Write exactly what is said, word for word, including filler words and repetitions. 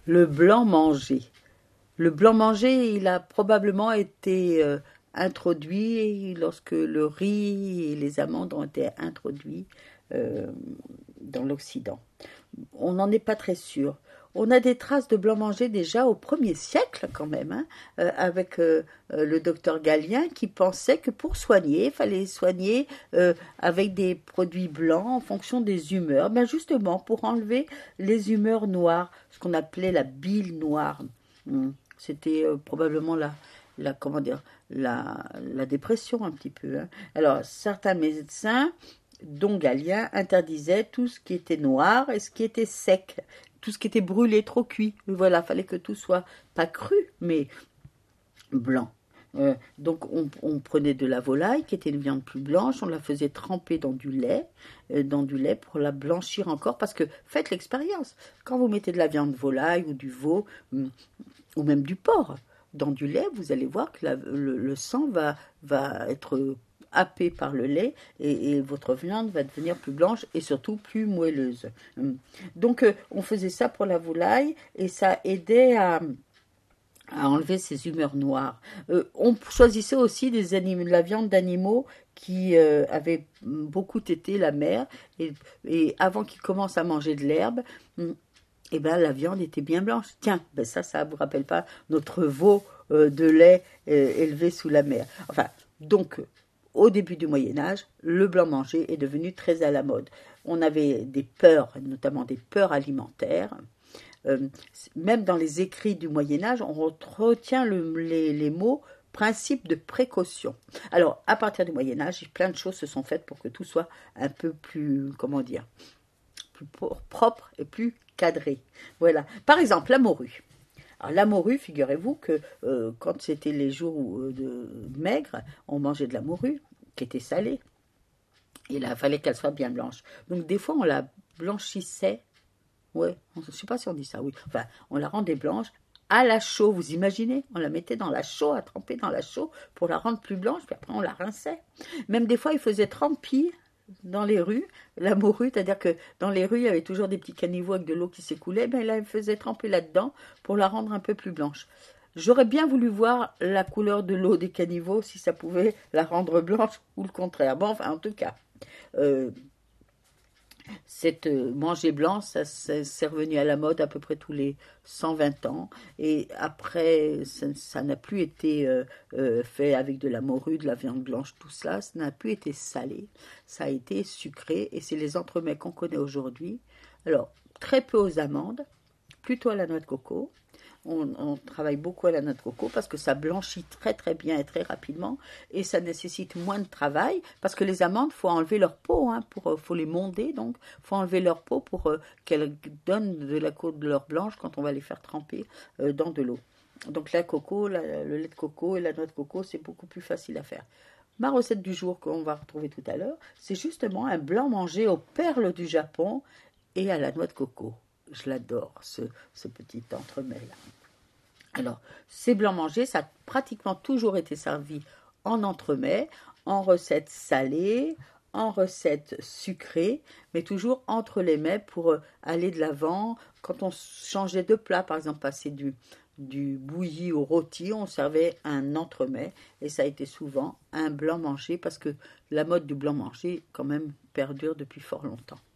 Le blanc manger. Le blanc manger, il a probablement été euh, introduit lorsque le riz et les amandes ont été introduits euh, dans l'Occident. On n'en est pas très sûr. On a des traces de blanc manger déjà au premier siècle quand même, hein, euh, avec euh, euh, le docteur Galien qui pensait que pour soigner, il fallait soigner euh, avec des produits blancs en fonction des humeurs. Ben justement, pour enlever les humeurs noires, ce qu'on appelait la bile noire. Hum, C'était euh, probablement la, la, comment dire, la, la dépression un petit peu. Hein. Alors, certains médecins dont Galien interdisait tout ce qui était noir et ce qui était sec, tout ce qui était brûlé, trop cuit. Voilà, fallait que tout soit pas cru, mais blanc. Euh, donc on, on prenait de la volaille qui était une viande plus blanche, on la faisait tremper dans du lait, euh, dans du lait pour la blanchir encore, parce que faites l'expérience, quand vous mettez de la viande volaille ou du veau, ou même du porc, dans du lait, vous allez voir que la, le, le sang va, va être happé par le lait et, et votre viande va devenir plus blanche et surtout plus moelleuse. Donc euh, on faisait ça pour la volaille et ça aidait à, à enlever ces humeurs noires. Euh, on choisissait aussi des animaux, de la viande d'animaux qui euh, avaient beaucoup tété la mer et, et avant qu'ils commencent à manger de l'herbe, eh ben, la viande était bien blanche. Tiens, ben ça, ça ne vous rappelle pas notre veau euh, de lait euh, élevé sous la mer. Enfin, donc, au début du Moyen-Âge, le blanc manger est devenu très à la mode. On avait des peurs, notamment des peurs alimentaires. Euh, même dans les écrits du Moyen-Âge, on retient le, les, les mots principe de précaution. Alors, à partir du Moyen-Âge, plein de choses se sont faites pour que tout soit un peu plus, comment dire, plus propre et plus cadré. Voilà. Par exemple, la morue. Alors, la morue, figurez-vous que euh, quand c'était les jours euh, de maigres, on mangeait de la morue qui était salée. Et là, il fallait qu'elle soit bien blanche. Donc, des fois, on la blanchissait. Ouais, je ne sais pas si on dit ça, oui. Enfin, on la rendait blanche à la chaux. Vous imaginez? On la mettait dans la chaux, à tremper dans la chaux pour la rendre plus blanche, puis après, on la rinçait. Même des fois, il faisait tremper dans les rues, la morue, c'est-à-dire que dans les rues, il y avait toujours des petits caniveaux avec de l'eau qui s'écoulait, ben là, elle faisait tremper là-dedans pour la rendre un peu plus blanche. J'aurais bien voulu voir la couleur de l'eau des caniveaux, si ça pouvait la rendre blanche ou le contraire. Bon, enfin, en tout cas, euh, cette euh, manger blanc, ça c'est revenu à la mode à peu près tous les cent vingt ans. Et après, ça n'a plus été euh, euh, fait avec de la morue, de la viande blanche, tout cela. Ça n'a plus été salé. Ça a été sucré. Et c'est les entremets qu'on connaît aujourd'hui. Alors, très peu aux amandes, plutôt à la noix de coco. On, on travaille beaucoup à la noix de coco parce que ça blanchit très très bien et très rapidement et ça nécessite moins de travail parce que les amandes, il faut enlever leur peau, hein, pour, faut les monder, donc il faut enlever leur peau pour euh, qu'elles donnent de la couleur blanche quand on va les faire tremper euh, dans de l'eau. Donc la coco, la, le lait de coco et la noix de coco, c'est beaucoup plus facile à faire. Ma recette du jour qu'on va retrouver tout à l'heure, c'est justement un blanc mangé aux perles du Japon et à la noix de coco. Je l'adore, ce, ce petit entremets-là. Alors, ces blancs mangés, ça a pratiquement toujours été servi en entremets, en recettes salées, en recettes sucrées, mais toujours entre les mets pour aller de l'avant. Quand on changeait de plat, par exemple, passer du, du bouilli au rôti, on servait un entremets, et ça a été souvent un blanc mangé, parce que la mode du blanc mangé, quand même, perdure depuis fort longtemps.